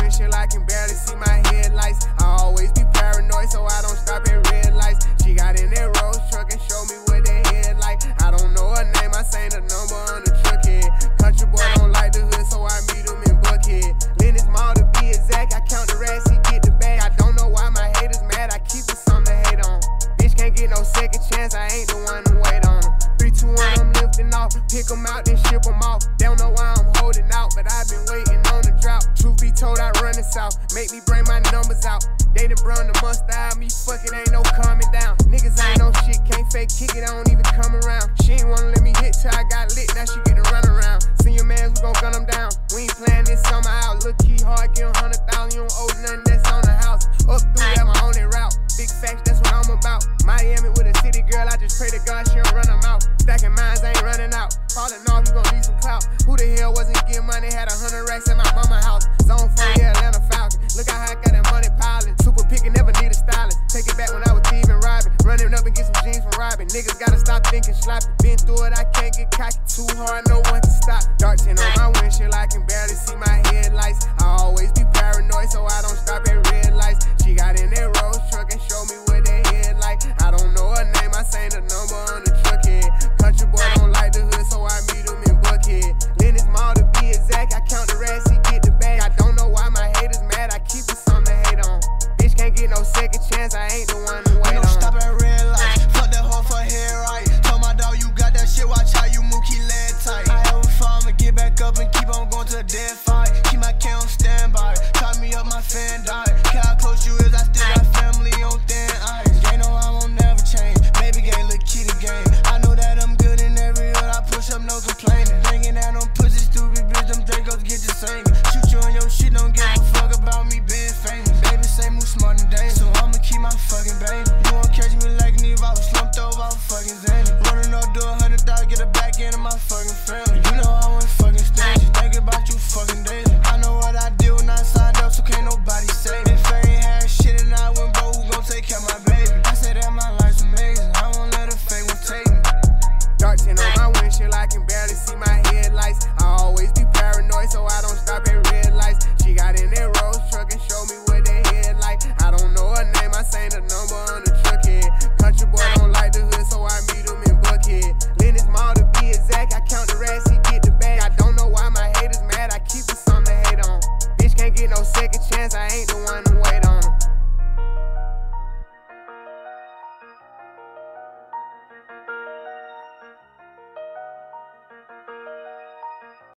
windshield, I can barely see my headlights. I always be paranoid, so I don't stop at red lights. She got in that Rolls truck and showed me what that head like. I don't know her name, I seen the number on the truck head. Country boy don't like the hood, so I meet him in Buckhead. Lennox Mall to be exact, I count the rats, he get the bag. I don't know why my haters mad, I keep it something to hate on. Bitch can't get no second chance, I ain't the one to wait on them. 3, 2, 1, I'm lifting off. Pick them out, then ship them off. They don't know why I'm holding out, but I've been waiting on the drought. Truth be told, I run the south. Make me bring my numbers out. They done brung the mustard, me fuck it, ain't no calming down. Niggas ain't no shit, can't fake kick it, I don't even come around. She ain't wanna let me hit till I got lit, now she get to run around. Senior mans, we gon' gun them down. We ain't playing this summer out. Look key hard, get 100,000, you don't owe nothing that's on the house. Up through that, my only route. Big facts, that's what I'm about. Miami with a city girl, I just pray to God she don't run them out. Stacking mines, I ain't running out. Falling off, you gon' need some clout. Who the hell wasn't getting money? Had 100 racks in my mama house. Zone 4, yeah, Atlanta Falcon. Look how I got that money piling. Super picky, never need a stylist. Take it back when I was thieving, robbing. Running up and get some jeans from robbing. Niggas gotta stop thinking sloppy. Been through it, I can't get cocky. Too hard, no one can stop. Dark tin on my windshield, I can barely see my headlights. I always be paranoid, so I don't stop at red lights. She got in that Rolls truck and showed me what that head like. I don't know her name, I seen the number on the truck head. Country boy don't like the hood, so I meet him in Buckhead. Lennox Mall to be exact, I count the rats, he get the bag. I don't know why my haters mad, I keep it something to hate on. Bitch can't get no second chance, I ain't the one to wait on. Stop at red lights, fuck that hoe for head right. Told my dog you got that shit, watch how you move, keep lead tight. I have a farm and get back up and keep on going to the dead fight. Keep my K on standby, tie me up, my fan died. Care how close you is, I still got family on thin ice. They know I won't never change, baby gang, look key the game. I know that I'm good in every hood, I push up, no complaining. Hanging out on pussy, stupid bitch, them Dracos get the same. Shoot you on your shit, don't give a fuck about me being famous. Baby say move smart and dangerous, so I'ma keep my fucking baby. You won't catch me like Neve, I was slumped over, I was fucking Zanny. Running up to 100,000, get a back end of my fucking family. You know